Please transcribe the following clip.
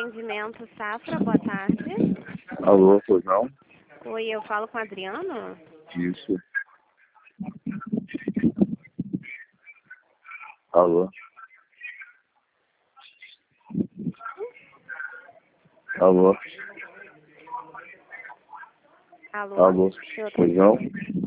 Atendimento Safra, boa tarde. Alô, pois não? Oi, eu falo com o Adriano? Isso. Alô? Alô? Alô? Alô? Eu tô... Pois não?